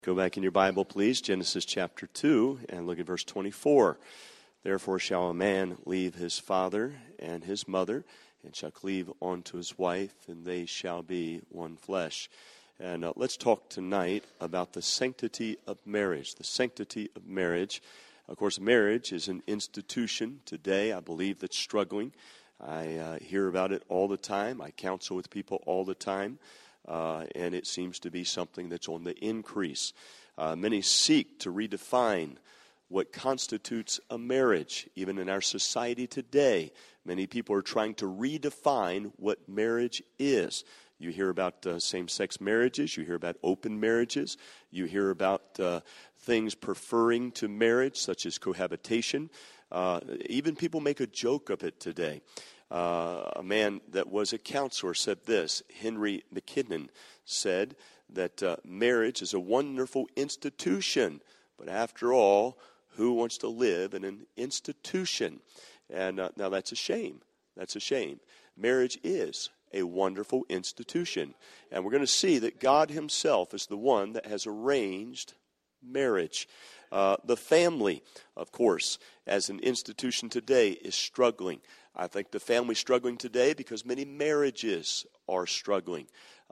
Go back in your Bible, please, Genesis chapter 2, and look at verse 24. Therefore shall a man leave his father and his mother, and shall cleave unto his wife, and they shall be one flesh. And let's talk tonight about the sanctity of marriage. The sanctity of marriage. Of course, marriage is an institution today, I believe, that's struggling. I hear about it all the time. I counsel with people all the time. And it seems to be something that's on the increase. Many seek to redefine what constitutes a marriage. Even in our society today, many people are trying to redefine what marriage is. You hear about same-sex marriages. You hear about open marriages. You hear about things preferring to marriage, such as cohabitation. Even people make a joke of it today. A man that was a counselor said this. Henry McKinnon said that marriage is a wonderful institution, but after all, who wants to live in an institution? And now that's a shame. That's a shame. Marriage is a wonderful institution, and we're going to see that God himself is the one that has arranged marriage. The family, of course, as an institution today is struggling. I think the family's struggling today because many marriages are struggling.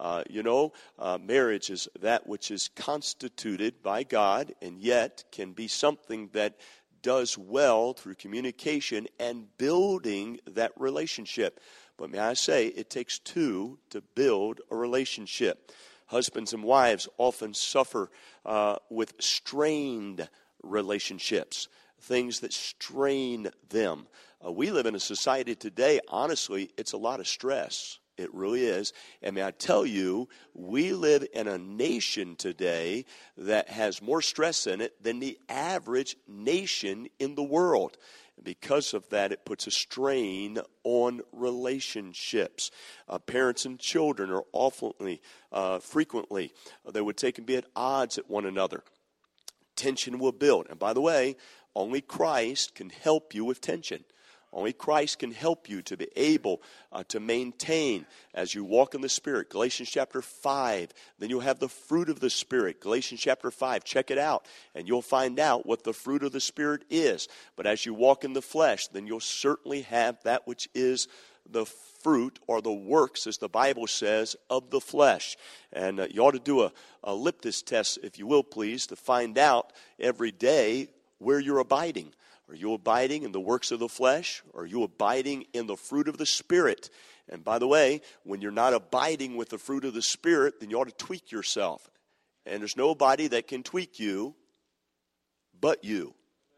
Marriage is that which is constituted by God and yet can be something that does well through communication and building that relationship. But may I say, it takes two to build a relationship. Husbands and wives often suffer with strained relationships, things that strain them. We live in a society today, honestly, it's a lot of stress. It really is. And may I tell you, we live in a nation today that has more stress in it than the average nation in the world. Because of that, it puts a strain on relationships. Parents and children are frequently, they would take and be at odds at one another. Tension will build. And by the way, only Christ can help you with tension. Only Christ can help you to be able to maintain as you walk in the Spirit. Galatians chapter 5, then you'll have the fruit of the Spirit. Galatians chapter 5, check it out, and you'll find out what the fruit of the Spirit is. But as you walk in the flesh, then you'll certainly have that which is the fruit or the works, as the Bible says, of the flesh. And you ought to do a litmus test, if you will, please, to find out every day where you're abiding. Are you abiding in the works of the flesh? Or are you abiding in the fruit of the Spirit? And by the way, when you're not abiding with the fruit of the Spirit, then you ought to tweak yourself. And there's nobody that can tweak you but you.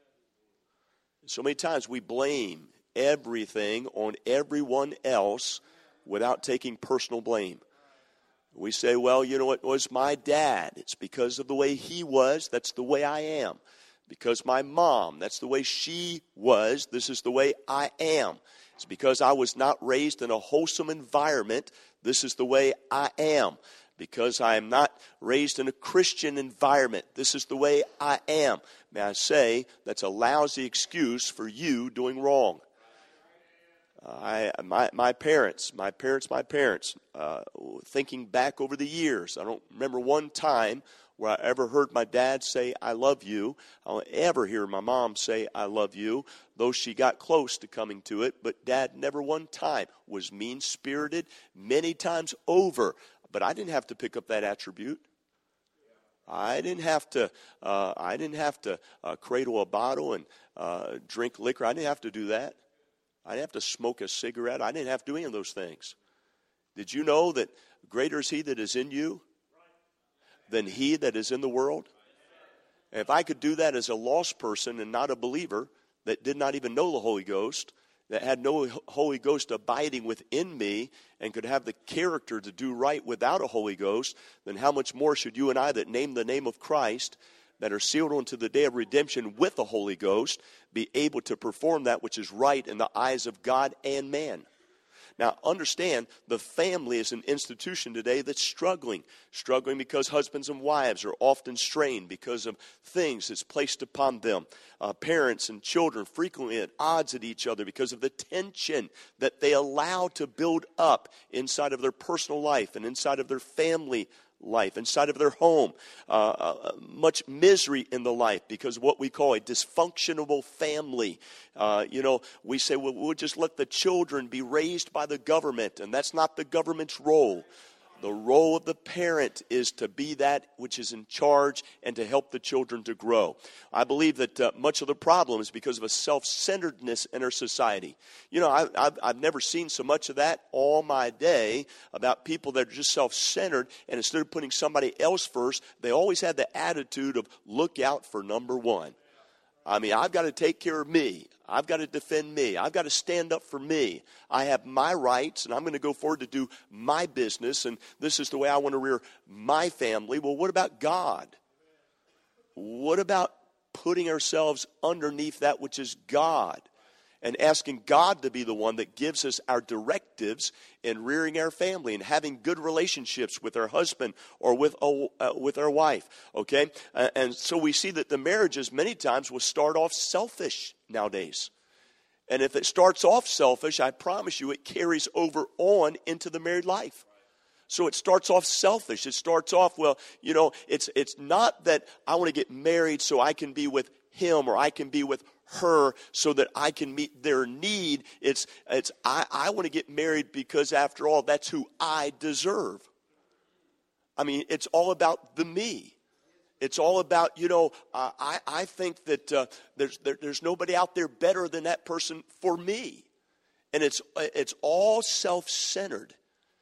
So many times we blame everything on everyone else without taking personal blame. We say, well, you know, it was my dad. It's because of the way he was. That's the way I am. Because my mom, that's the way she was, this is the way I am. It's because I was not raised in a wholesome environment, this is the way I am. Because I am not raised in a Christian environment, this is the way I am. May I say, that's a lousy excuse for you doing wrong. My parents, thinking back over the years, I don't remember one time where I ever heard my dad say, I love you. I don't ever hear my mom say, I love you, though she got close to coming to it. But Dad never one time was mean-spirited, many times over. But I didn't have to pick up that attribute. I didn't have to cradle a bottle and drink liquor. I didn't have to do that. I didn't have to smoke a cigarette. I didn't have to do any of those things. Did you know that greater is he that is in you than he that is in the world? And if I could do that as a lost person and not a believer that did not even know the Holy Ghost, that had no Holy Ghost abiding within me and could have the character to do right without a Holy Ghost, then how much more should you and I that name the name of Christ, that are sealed unto the day of redemption with the Holy Ghost, be able to perform that which is right in the eyes of God and man? Now, understand, the family is an institution today that's struggling because husbands and wives are often strained because of things that's placed upon them. Parents and children frequently at odds at each other because of the tension that they allow to build up inside of their personal life and inside of their family life, inside of their home, much misery in the life because of what we call a dysfunctional family. We say, well, we'll just let the children be raised by the government, and that's not the government's role. The role of the parent is to be that which is in charge and to help the children to grow. I believe that much of the problem is because of a self-centeredness in our society. I've never seen so much of that all my day about people that are just self-centered, and instead of putting somebody else first, they always have the attitude of look out for number one. I mean, I've got to take care of me. I've got to defend me. I've got to stand up for me. I have my rights, and I'm going to go forward to do my business, and this is the way I want to rear my family. Well, what about God? What about putting ourselves underneath that which is God and asking God to be the one that gives us our directives in rearing our family and having good relationships with our husband or with our wife, okay? And so we see that the marriages many times will start off selfish nowadays. And if it starts off selfish, I promise you it carries over on into the married life. So it starts off selfish. It starts off, it's not that I want to get married so I can be with him or I can be with her so that I can meet their need. I want to get married because after all, that's who I deserve. I mean, it's all about the me. It's all about, I think that there's nobody out there better than that person for me. And it's all self-centered,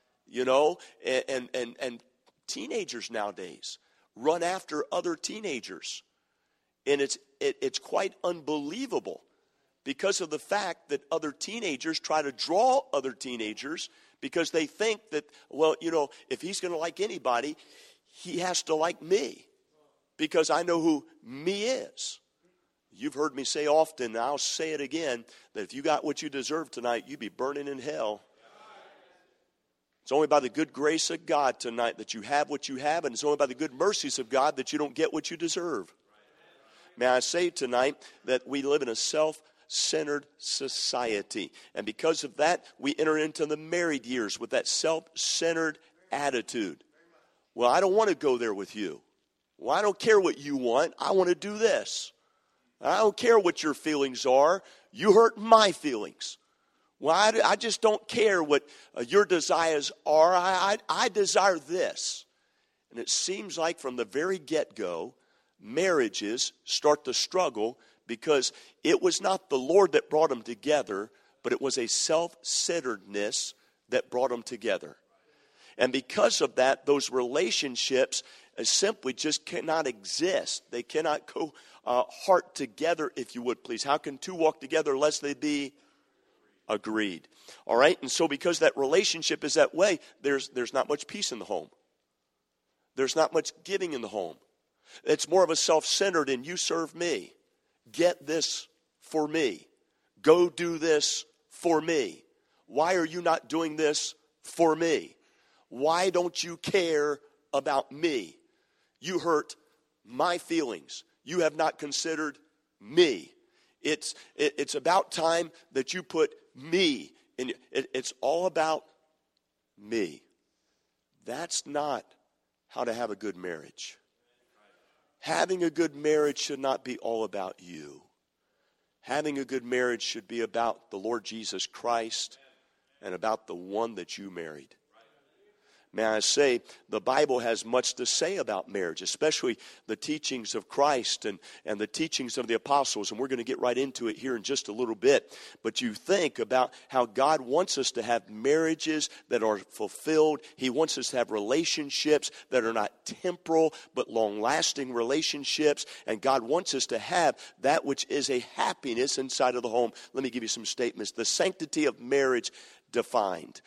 and teenagers nowadays run after other teenagers. And it's quite unbelievable because of the fact that other teenagers try to draw other teenagers because they think that, if he's going to like anybody, he has to like me because I know who me is. You've heard me say often, and I'll say it again, that if you got what you deserve tonight, you'd be burning in hell. It's only by the good grace of God tonight that you have what you have, and it's only by the good mercies of God that you don't get what you deserve. May I say tonight that we live in a self-centered society. And because of that, we enter into the married years with that self-centered attitude. Well, I don't want to go there with you. Well, I don't care what you want. I want to do this. I don't care what your feelings are. You hurt my feelings. Well, I just don't care what your desires are. I desire this. And it seems like from the very get-go, marriages start to struggle because it was not the Lord that brought them together, but it was a self-centeredness that brought them together. And because of that, those relationships simply just cannot exist. They cannot go heart together, if you would, please. How can two walk together unless they be agreed? All right, and so because that relationship is that way, there's not much peace in the home. There's not much giving in the home. It's more of a self-centered and you serve me. Get this for me. Go do this for me. Why are you not doing this for me? Why don't you care about me? You hurt my feelings. You have not considered me. It's about time that you put me in. It's all about me. That's not how to have a good marriage. Having a good marriage should not be all about you. Having a good marriage should be about the Lord Jesus Christ and about the one that you married. May I say, the Bible has much to say about marriage, especially the teachings of Christ and the teachings of the apostles. And we're going to get right into it here in just a little bit. But you think about how God wants us to have marriages that are fulfilled. He wants us to have relationships that are not temporal, but long-lasting relationships. And God wants us to have that which is a happiness inside of the home. Let me give you some statements. The sanctity of marriage defined.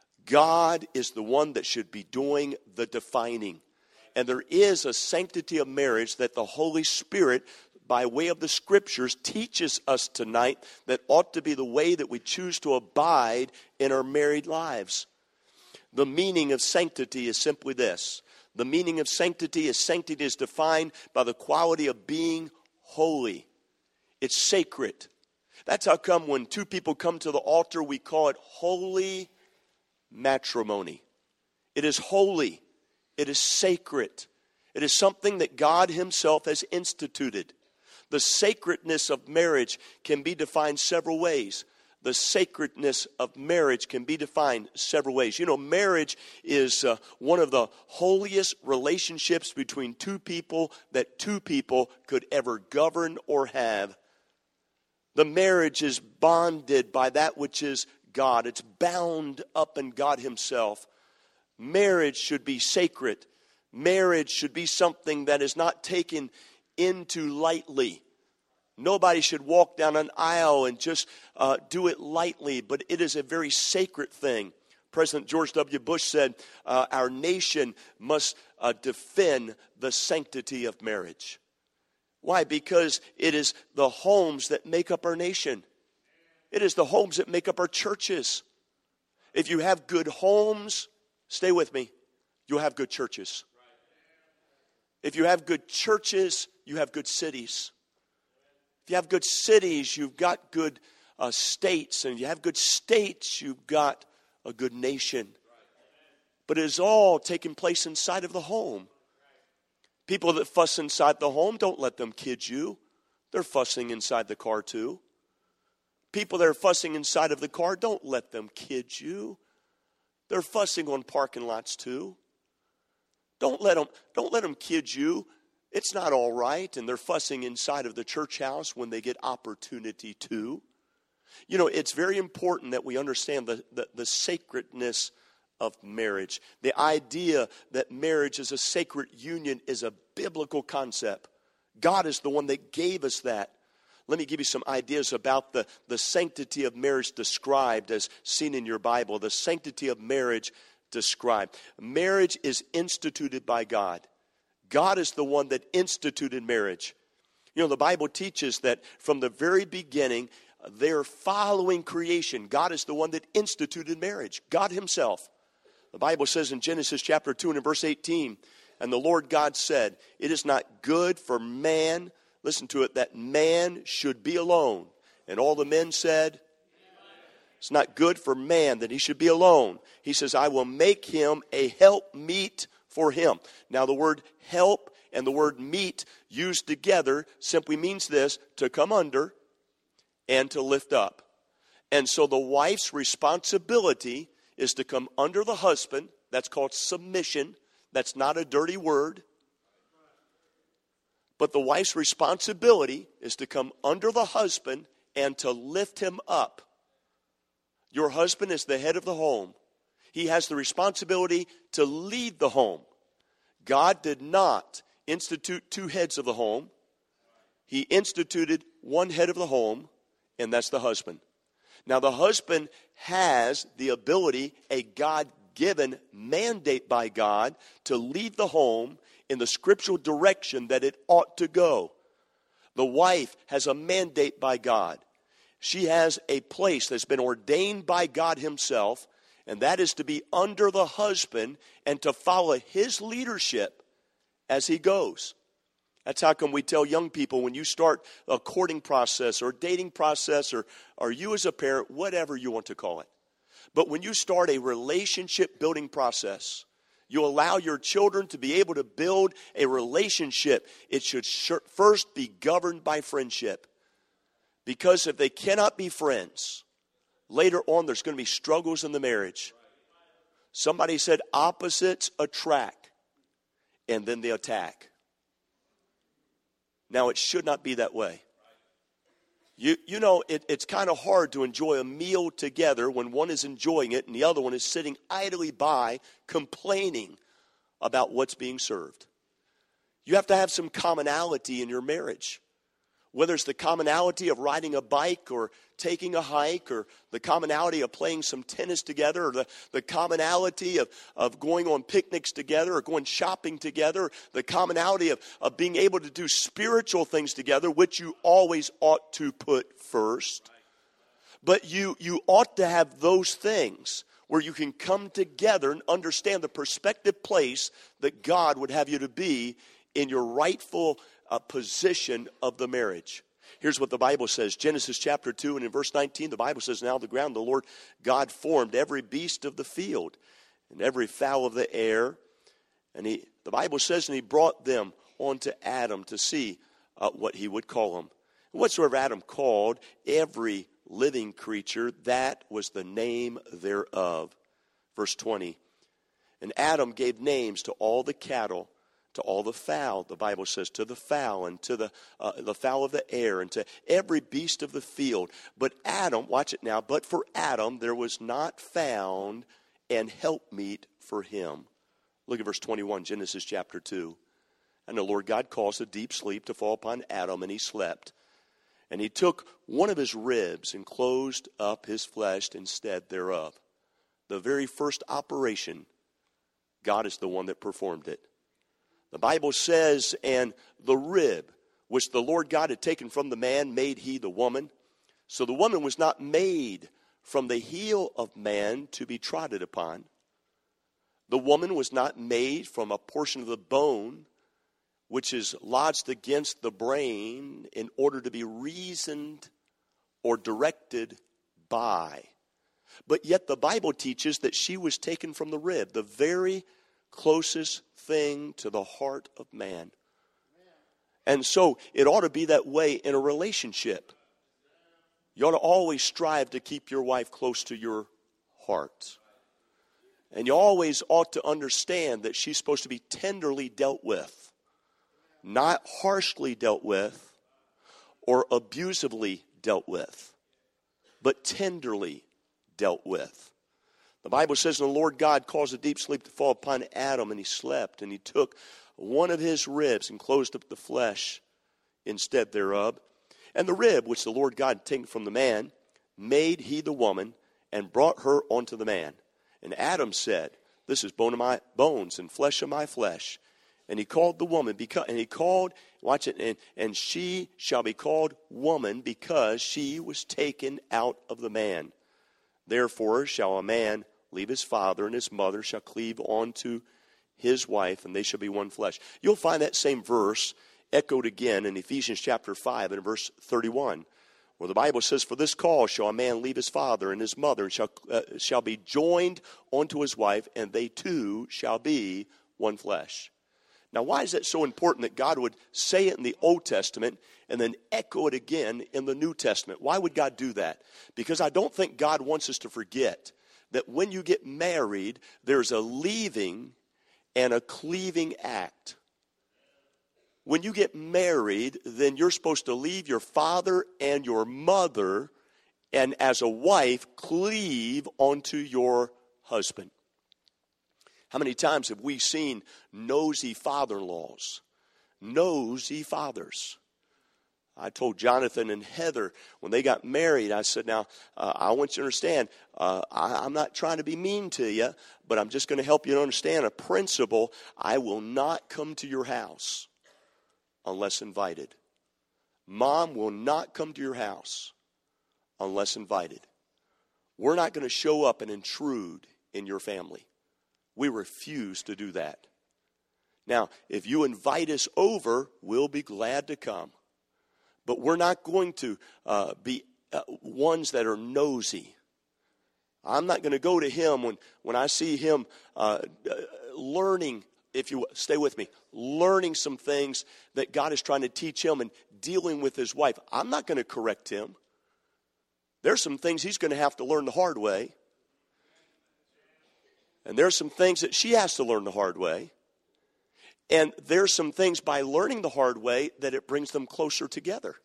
God is the one that should be doing the defining. And there is a sanctity of marriage that the Holy Spirit, by way of the Scriptures, teaches us tonight that ought to be the way that we choose to abide in our married lives. The meaning of sanctity is simply this. The meaning of sanctity is defined by the quality of being holy. It's sacred. That's how come when two people come to the altar, we call it holy matrimony. It is holy. It is sacred. It is something that God himself has instituted. The sacredness of marriage can be defined several ways. The sacredness of marriage can be defined several ways. You know, marriage is one of the holiest relationships between two people that two people could ever govern or have. The marriage is bonded by that which is God. It's bound up in God himself. Marriage should be sacred. Marriage should be something that is not taken into lightly. Nobody should walk down an aisle and just do it lightly, but it is a very sacred thing. President George W. Bush said, our nation must defend the sanctity of marriage. Why? Because it is the homes that make up our nation. It is the homes that make up our churches. If you have good homes, stay with me, you'll have good churches. If you have good churches, you have good cities. If you have good cities, you've got good states. And if you have good states, you've got a good nation. But it is all taking place inside of the home. People that fuss inside the home, don't let them kid you. They're fussing inside the car too. People that are fussing inside of the car, don't let them kid you. They're fussing on parking lots too. Don't let them kid you. It's not all right, and they're fussing inside of the church house when they get opportunity to. You know, it's very important that we understand the sacredness of marriage. The idea that marriage is a sacred union is a biblical concept. God is the one that gave us that. Let me give you some ideas about the sanctity of marriage described as seen in your Bible. The sanctity of marriage described. Marriage is instituted by God. God is the one that instituted marriage. You know, the Bible teaches that from the very beginning, they're following creation. God is the one that instituted marriage. God himself. The Bible says in Genesis chapter 2 and in verse 18, and the Lord God said, it is not good for man, listen to it, that man should be alone. And all the men said, it's not good for man that he should be alone. He says, I will make him a helpmeet for him. Now the word help and the word meet used together simply means this, to come under and to lift up. And so the wife's responsibility is to come under the husband. That's called submission. That's not a dirty word. But the wife's responsibility is to come under the husband and to lift him up. Your husband is the head of the home. He has the responsibility to lead the home. God did not institute two heads of the home. He instituted one head of the home, and that's the husband. Now, the husband has the ability, a God-given mandate by God, to lead the home in the scriptural direction that it ought to go. The wife has a mandate by God. She has a place that's been ordained by God himself, and that is to be under the husband and to follow his leadership as he goes. That's how come we tell young people when you start a courting process or dating process or you as a parent, whatever you want to call it. But when you start a relationship building process, you allow your children to be able to build a relationship. It should first be governed by friendship. Because if they cannot be friends, later on there's going to be struggles in the marriage. Somebody said opposites attract, and then they attack. Now, it should not be that way. You know, it's kind of hard to enjoy a meal together when one is enjoying it and the other one is sitting idly by complaining about what's being served. You have to have some commonality in your marriage. Whether it's the commonality of riding a bike or taking a hike, or the commonality of playing some tennis together, or the commonality of going on picnics together or going shopping together, the commonality of being able to do spiritual things together, which you always ought to put first. But you ought to have those things where you can come together and understand the prospective place that God would have you to be in your rightful position of the marriage. Here's what the Bible says. Genesis chapter 2 and in verse 19, the Bible says, now the ground the Lord God formed every beast of the field and every fowl of the air And the Bible says, and he brought them onto Adam to see what he would call them. Whatsoever Adam called every living creature, that was the name thereof. Verse 20. And Adam gave names to all the cattle, to all the fowl, the Bible says, to the fowl and to the fowl of the air and to every beast of the field. But Adam, watch it now, but for Adam there was not found an helpmeet for him. Look at verse 21, Genesis chapter 2. And the Lord God caused a deep sleep to fall upon Adam, and he slept. And he took one of his ribs and closed up his flesh instead thereof. The very first operation, God is the one that performed it. The Bible says, and the rib which the Lord God had taken from the man made he the woman. So the woman was not made from the heel of man to be trodden upon. The woman was not made from a portion of the bone which is lodged against the brain in order to be reasoned or directed by. But yet the Bible teaches that she was taken from the rib, the very closest thing to the heart of man. And so it ought to be that way in a relationship. You ought to always strive to keep your wife close to your heart. And you always ought to understand that she's supposed to be tenderly dealt with. Not harshly dealt with or abusively dealt with, but tenderly dealt with. The Bible says, and the Lord God caused a deep sleep to fall upon Adam, and he slept, and he took one of his ribs and closed up the flesh instead thereof. And the rib which the Lord God had taken from the man made he the woman, and brought her unto the man. And Adam said, this is bone of my bones and flesh of my flesh. And he called the woman, watch it, and she shall be called woman because she was taken out of the man. Therefore shall a man leave his father, and his mother shall cleave unto his wife, and they shall be one flesh. You'll find that same verse echoed again in Ephesians chapter 5 and verse 31, where the Bible says, for this cause shall a man leave his father and his mother, and shall be joined unto his wife, and they two shall be one flesh. Now, why is that so important that God would say it in the Old Testament and then echo it again in the New Testament? Why would God do that? Because I don't think God wants us to forget that when you get married, there's a leaving and a cleaving act. When you get married, then you're supposed to leave your father and your mother, and as a wife, cleave onto your husband. How many times have we seen nosy father-in-laws, nosy fathers? I told Jonathan and Heather when they got married, I said, now, I want you to understand, I'm not trying to be mean to you, but I'm just going to help you to understand a principle. I will not come to your house unless invited. Mom will not come to your house unless invited. We're not going to show up and intrude in your family. We refuse to do that. Now, if you invite us over, we'll be glad to come. But we're not going to be ones that are nosy. I'm not going to go to him when I see him learning, if you stay with me, learning some things that God is trying to teach him and dealing with his wife. I'm not going to correct him. There's some things he's going to have to learn the hard way. And there's some things that she has to learn the hard way. And there's some things by learning the hard way that it brings them closer together.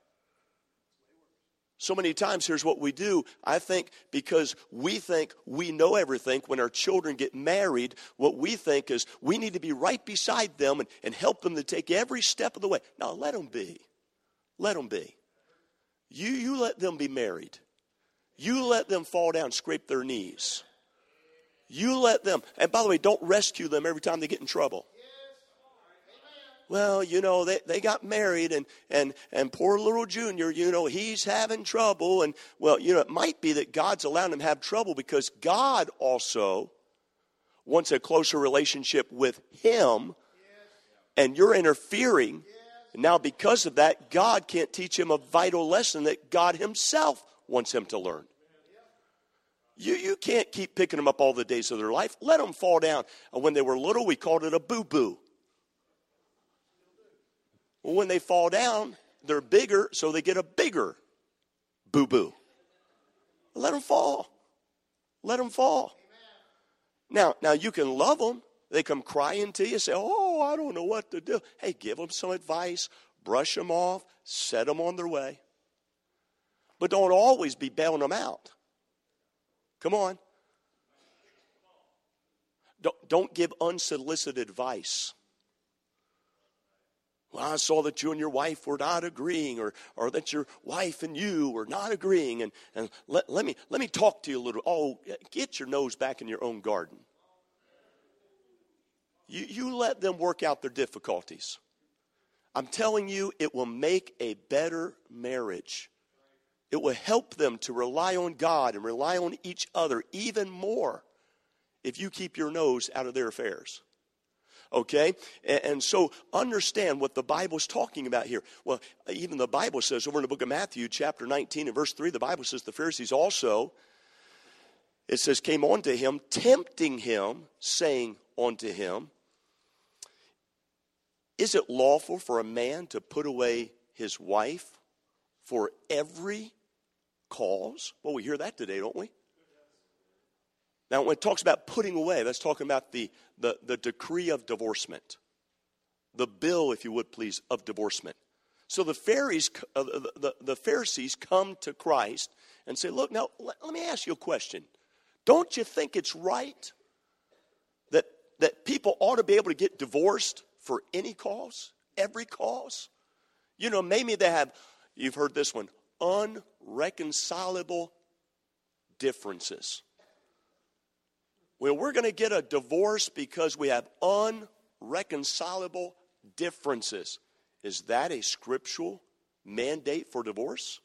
So many times, here's what we do. I think because we think we know everything, when our children get married, what we think is we need to be right beside them and help them to take every step of the way. Now, let them be. Let them be. You let them be married. You let them fall down, scrape their knees. You let them, and by the way, don't rescue them every time they get in trouble. Well, you know, they got married and poor little Junior, you know, he's having trouble. And, well, you know, it might be that God's allowing him to have trouble because God also wants a closer relationship with him, and you're interfering. And now because of that, God can't teach him a vital lesson that God himself wants him to learn. You can't keep picking them up all the days of their life. Let them fall down. When they were little, we called it a boo-boo. Well, when they fall down, they're bigger, so they get a bigger boo-boo. Let them fall. Let them fall. Now you can love them. They come crying to you, say, oh, I don't know what to do. Hey, give them some advice, brush them off, set them on their way. But don't always be bailing them out. Come on. Don't give unsolicited advice. Well, I saw that you and your wife were not agreeing, or that your wife and you were not agreeing, and let me talk to you a little. Oh, get your nose back in your own garden. You let them work out their difficulties. I'm telling you, it will make a better marriage. It will help them to rely on God and rely on each other even more if you keep your nose out of their affairs. Okay? And so understand what the Bible's talking about here. Well, even the Bible says over in the book of Matthew, chapter 19 and verse 3, the Bible says the Pharisees also, it says, came unto him, tempting him, saying unto him, is it lawful for a man to put away his wife for every cause? Well, we hear that today, don't we? Now, when it talks about putting away, that's talking about the decree of divorcement. The bill, if you would please, of divorcement. So the Pharisees come to Christ and say, look, now, let me ask you a question. Don't you think it's right that people ought to be able to get divorced for any cause, every cause? You know, maybe they have, you've heard this one, unreconcilable differences. Well, we're going to get a divorce because we have unreconcilable differences. Is that a scriptural mandate for divorce?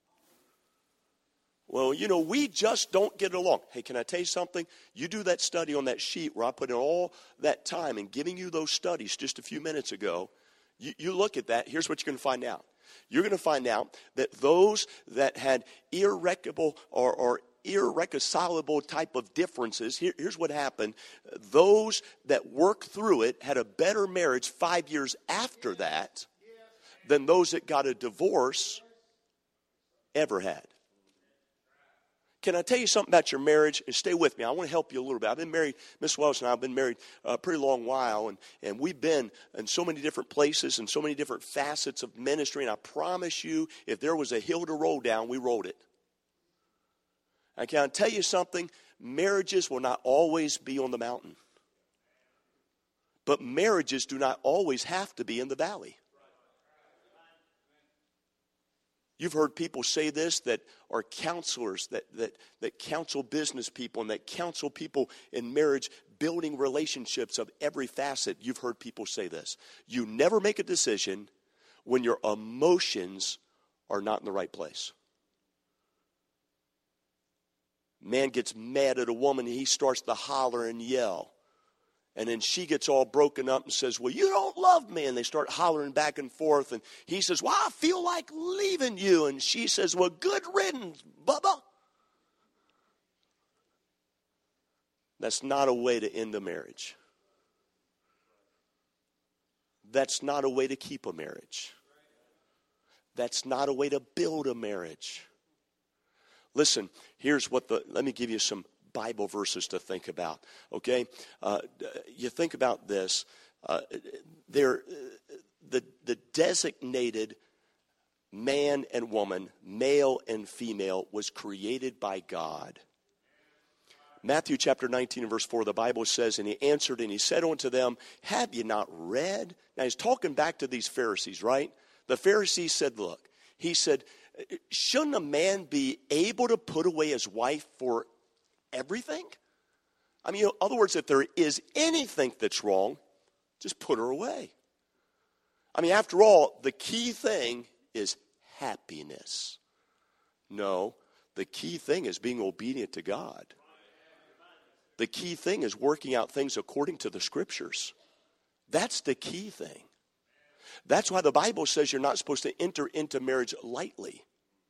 Well, you know, we just don't get along. Hey, can I tell you something? You do that study on that sheet where I put in all that time in giving you those studies just a few minutes ago. You look at that. Here's what you're going to find out. You're going to find out that those that had irreconcilable or irreconcilable type of differences, here's what happened. Those that worked through it had a better marriage 5 years after that than those that got a divorce ever had. Can I tell you something about your marriage? And stay with me. I want to help you a little bit. I've been married, Miss Welsh and I have been married a pretty long while, and we've been in so many different places and so many different facets of ministry, and I promise you, if there was a hill to roll down, we rode it. And can I tell you something? Marriages will not always be on the mountain. But marriages do not always have to be in the valley. You've heard people say this that are counselors, that counsel business people and that counsel people in marriage, building relationships of every facet. You've heard people say this. You never make a decision when your emotions are not in the right place. Man gets mad at a woman and he starts to holler and yell. And then she gets all broken up and says, well, you don't love me. And they start hollering back and forth. And he says, well, I feel like leaving you. And she says, well, good riddance, Bubba. That's not a way to end a marriage. That's not a way to keep a marriage. That's not a way to build a marriage. Listen, let me give you some Bible verses to think about, okay? You think about this. The designated man and woman, male and female, was created by God. Matthew chapter 19 and verse 4, the Bible says, and he answered and he said unto them, have you not read? Now he's talking back to these Pharisees, right? The Pharisees said, look, he said, shouldn't a man be able to put away his wife for everything? I mean, in other words, if there is anything that's wrong, just put her away. I mean, after all, the key thing is happiness. No, the key thing is being obedient to God. The key thing is working out things according to the scriptures. That's the key thing. That's why the Bible says you're not supposed to enter into marriage lightly.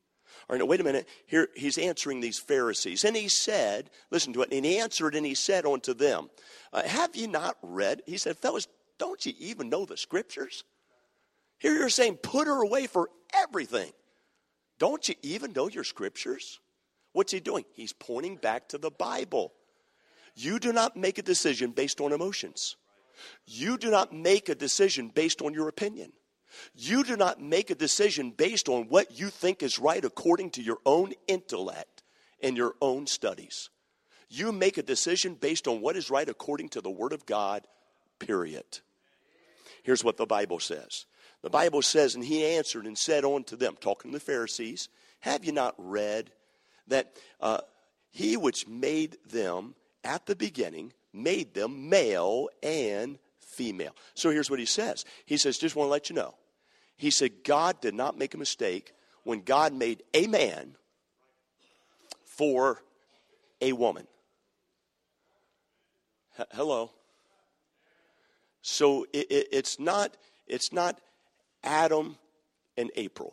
All right, now wait a minute. Here he's answering these Pharisees. And he said, listen to it, and he answered and he said unto them, have you not read? He said, fellas, don't you even know the scriptures? Here you're saying, put her away for everything. Don't you even know your scriptures? What's he doing? He's pointing back to the Bible. You do not make a decision based on emotions. You do not make a decision based on your opinion. You do not make a decision based on what you think is right according to your own intellect and your own studies. You make a decision based on what is right according to the Word of God, period. Here's what the Bible says. The Bible says, and he answered and said unto them, talking to the Pharisees, have you not read that he which made them at the beginning made them male and female? So here's what he says. He says, just want to let you know. He said, God did not make a mistake when God made a man for a woman. Hello. So it's not Adam and April.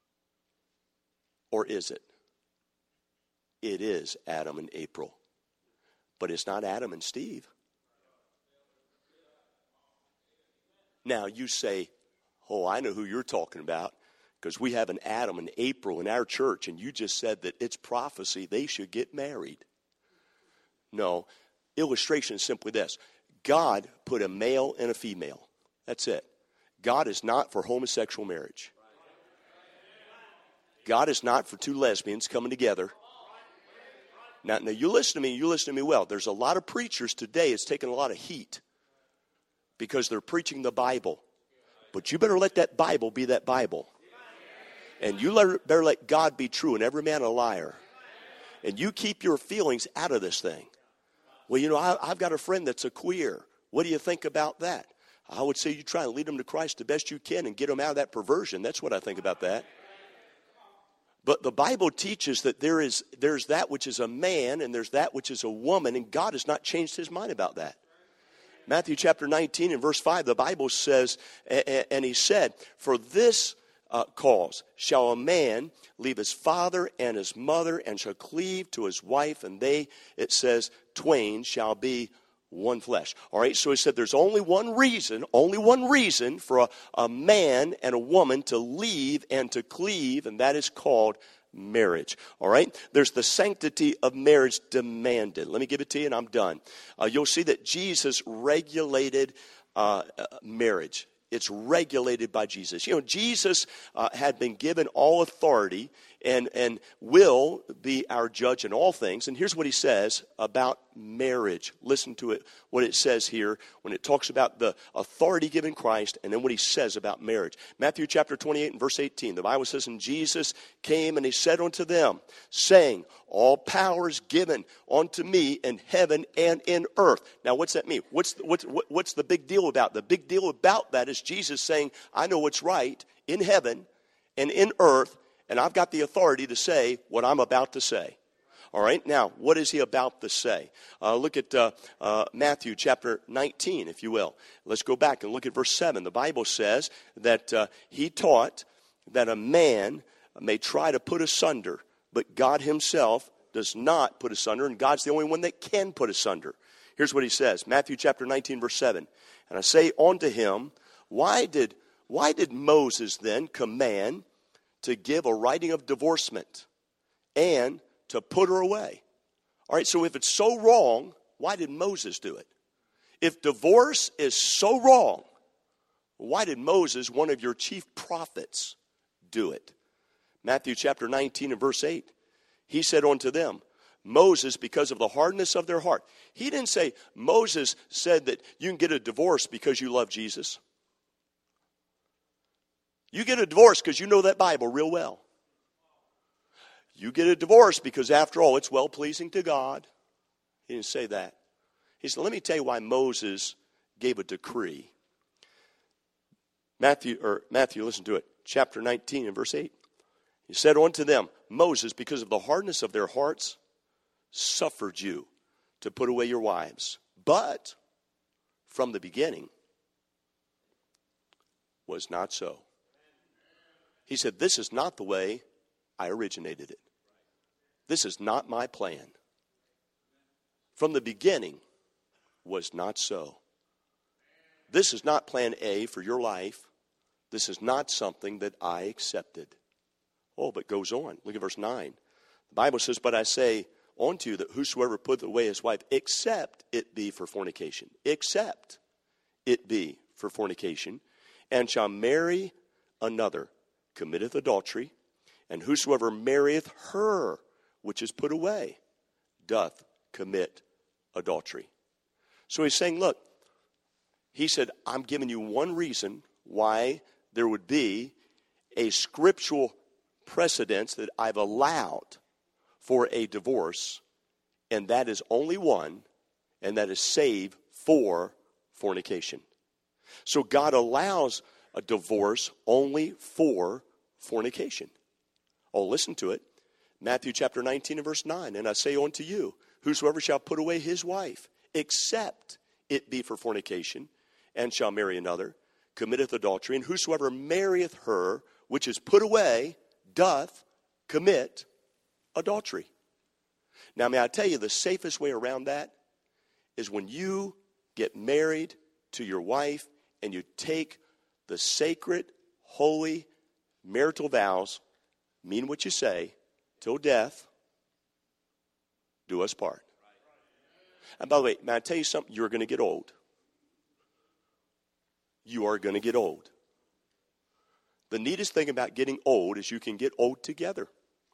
Or is it? It is Adam and April. But it's not Adam and Steve. Now you say, oh, I know who you're talking about, because we have an Adam and April in our church, and you just said that it's prophecy they should get married. No, illustration is simply this. God put a male and a female. That's it. God is not for homosexual marriage. God is not for two lesbians coming together. Now you listen to me well. There's a lot of preachers today, it's taking a lot of heat because they're preaching the Bible. But you better let that Bible be that Bible. And you better let God be true and every man a liar. And you keep your feelings out of this thing. Well, you know, I've got a friend that's a queer. What do you think about that? I would say you try and lead them to Christ the best you can and get them out of that perversion. That's what I think about that. But the Bible teaches that there's that which is a man and there's that which is a woman, and God has not changed his mind about that. Matthew chapter 19 and verse 5, the Bible says, and he said, for this cause shall a man leave his father and his mother and shall cleave to his wife, and they, it says, twain shall be one flesh. All right, so he said there's only one reason for a man and a woman to leave and to cleave, and that is called marriage. All right, there's the sanctity of marriage demanded. Let me give it to you and I'm done. You'll see that Jesus regulated marriage. It's regulated by Jesus. You know, Jesus had been given all authority and will be our judge in all things. And here's what he says about marriage. Listen to it, what it says here when it talks about the authority given Christ, and then what he says about marriage. Matthew chapter 28 and verse 18, the Bible says, and Jesus came and he said unto them, saying, all power is given unto me in heaven and in earth. Now, what's that mean? What's the big deal about? The big deal about that is Jesus saying, I know what's right in heaven and in earth, and I've got the authority to say what I'm about to say. All right, now, what is he about to say? Look at Matthew chapter 19, if you will. Let's go back and look at verse 7. The Bible says that he taught that a man may try to put asunder, but God himself does not put asunder, and God's the only one that can put asunder. Here's what he says, Matthew chapter 19, verse 7. And I say unto him, why did Moses then command to give a writing of divorcement and to put her away? All right, so if it's so wrong, why did Moses do it? If divorce is so wrong, why did Moses, one of your chief prophets, do it? Matthew chapter 19 and verse 8. He said unto them, Moses, because of the hardness of their heart. He didn't say, Moses said that you can get a divorce because you love Jesus. You get a divorce because you know that Bible real well. You get a divorce because, after all, it's well-pleasing to God. He didn't say that. He said, let me tell you why Moses gave a decree. Matthew, listen to it, chapter 19 and verse 8. He said unto them, Moses, because of the hardness of their hearts, suffered you to put away your wives. But from the beginning was not so. He said, this is not the way I originated it. This is not my plan. From the beginning was not so. This is not plan A for your life. This is not something that I accepted. Oh, but it goes on. Look at verse 9. The Bible says, but I say unto you that whosoever putteth away his wife, except it be for fornication, except it be for fornication, and shall marry another, committeth adultery, and whosoever marrieth her which is put away doth commit adultery. So he's saying, look, he said, I'm giving you one reason why there would be a scriptural precedence that I've allowed for a divorce, and that is only one, and that is save for fornication. So God allows a divorce only for fornication. Oh, listen to it. Matthew chapter 19 and verse 9. And I say unto you, whosoever shall put away his wife, except it be for fornication, and shall marry another, committeth adultery. And whosoever marrieth her, which is put away, doth commit adultery. Now, may I tell you, the safest way around that is when you get married to your wife and you take the sacred, holy, marital vows, mean what you say, till death, do us part. And by the way, may I tell you something? You're going to get old. You are going to get old. The neatest thing about getting old is you can get old together.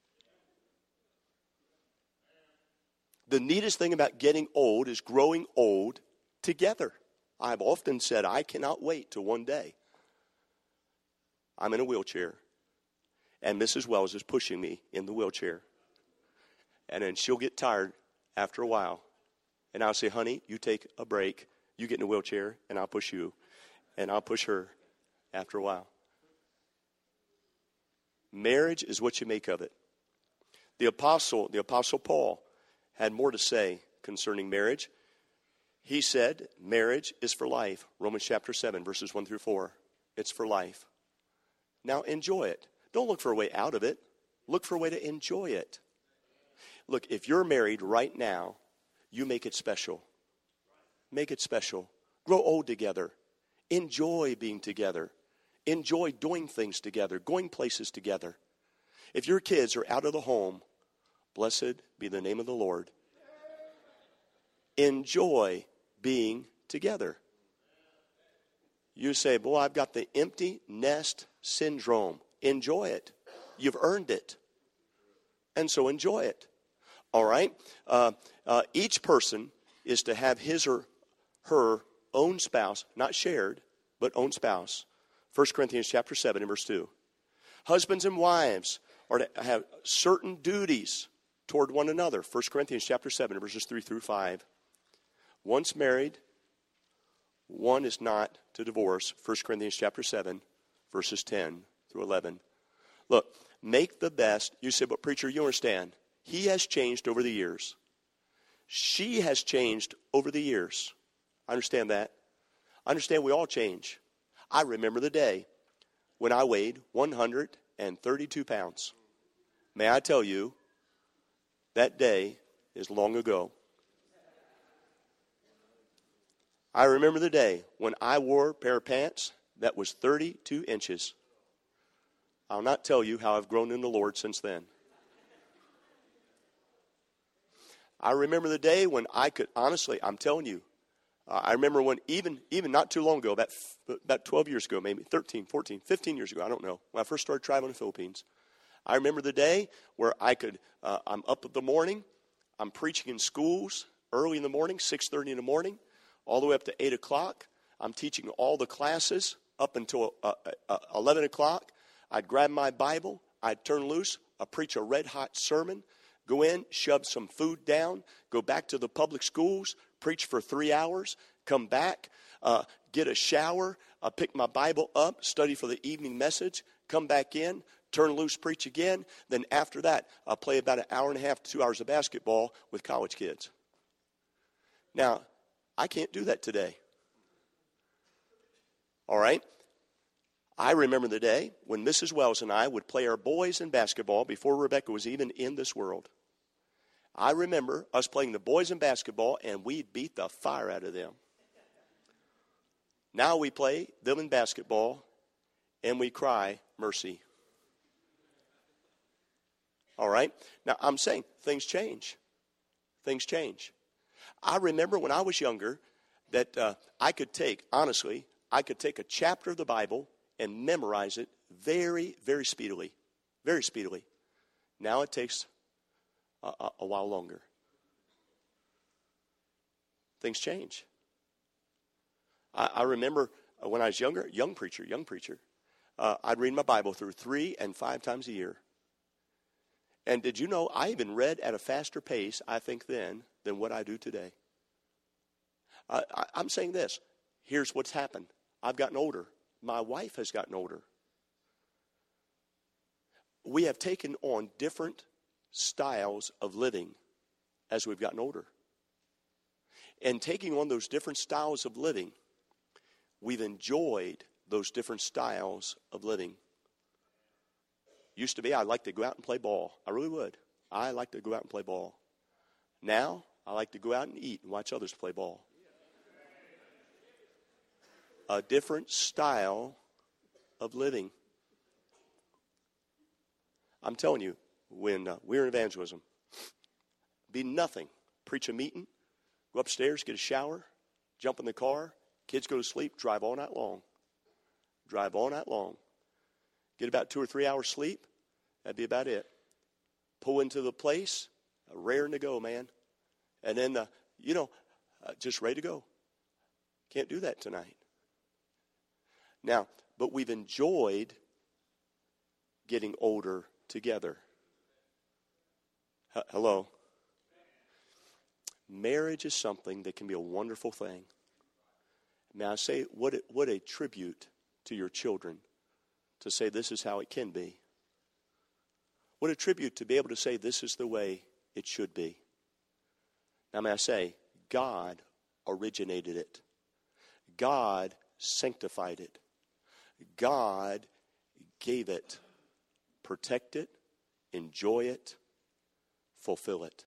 The neatest thing about getting old is growing old together. I've often said I cannot wait till one day I'm in a wheelchair and Mrs. Wells is pushing me in the wheelchair. And then she'll get tired after a while. And I'll say, honey, you take a break. You get in a wheelchair and I'll push you. And I'll push her after a while. Marriage is what you make of it. The apostle Paul had more to say concerning marriage. He said, marriage is for life. Romans chapter 7, verses 1 through 4. It's for life. Now enjoy it. Don't look for a way out of it. Look for a way to enjoy it. Look, if you're married right now, you make it special. Make it special. Grow old together. Enjoy being together. Enjoy doing things together, going places together. If your kids are out of the home, blessed be the name of the Lord. Enjoy being together. You say, boy, I've got the empty nest syndrome. Enjoy it. You've earned it. And so enjoy it. All right? Each person is to have his or her own spouse, not shared, but own spouse. 1 Corinthians chapter 7 and verse 2. Husbands and wives are to have certain duties toward one another. 1 Corinthians chapter 7 and verses 3 through 5. Once married, one is not to divorce. 1 Corinthians chapter 7, verses 10 through 11. Look, make the best. You say, but preacher, you understand. He has changed over the years. She has changed over the years. I understand that. I understand we all change. I remember the day when I weighed 132 pounds. May I tell you, that day is long ago. I remember the day when I wore a pair of pants that was 32 inches. I'll not tell you how I've grown in the Lord since then. I remember the day when I could, honestly, I'm telling you, I remember when even not too long ago, about 12 years ago, maybe 13, 14, 15 years ago, I don't know, when I first started traveling in the Philippines, I remember the day where I could, I'm up in the morning, I'm preaching in schools early in the morning, 6:30 in the morning, all the way up to 8 o'clock. I'm teaching all the classes up until 11 o'clock. I'd grab my Bible, I'd turn loose, I'd preach a red-hot sermon, go in, shove some food down, go back to the public schools, preach for 3 hours, come back, get a shower, pick my Bible up, study for the evening message, come back in, turn loose, preach again. Then after that, I'll play about an hour and a half to 2 hours of basketball with college kids. Now, I can't do that today. All right? I remember the day when Mrs. Wells and I would play our boys in basketball before Rebecca was even in this world. I remember us playing the boys in basketball, and we beat the fire out of them. Now we play them in basketball, and we cry, mercy. All right? Now, I'm saying things change. Things change. I remember when I was younger that I could take a chapter of the Bible and memorize it very, very speedily. Very speedily. Now it takes a while longer. Things change. I remember when I was younger, young preacher, I'd read my Bible through 3 and 5 times a year. And did you know I even read at a faster pace, I think, then than what I do today? I'm saying this. Here's what's happened. I've gotten older. My wife has gotten older. We have taken on different styles of living as we've gotten older. And taking on those different styles of living, we've enjoyed those different styles of living. Used to be, I'd like to go out and play ball. I really would. I like to go out and play ball. Now, I like to go out and eat and watch others play ball. A different style of living. I'm telling you, when we're in evangelism, be nothing. Preach a meeting, go upstairs, get a shower, jump in the car, kids go to sleep, drive all night long. Drive all night long. Get about 2 or 3 hours sleep, that'd be about it. Pull into the place, raring to go, man. And then, just ready to go. Can't do that tonight. Now, but we've enjoyed getting older together. Hello? Marriage is something that can be a wonderful thing. May I say, what a tribute to your children to say this is how it can be. What a tribute to be able to say this is the way it should be. Now may I say, God originated it. God sanctified it. God gave it. Protect it, enjoy it, fulfill it.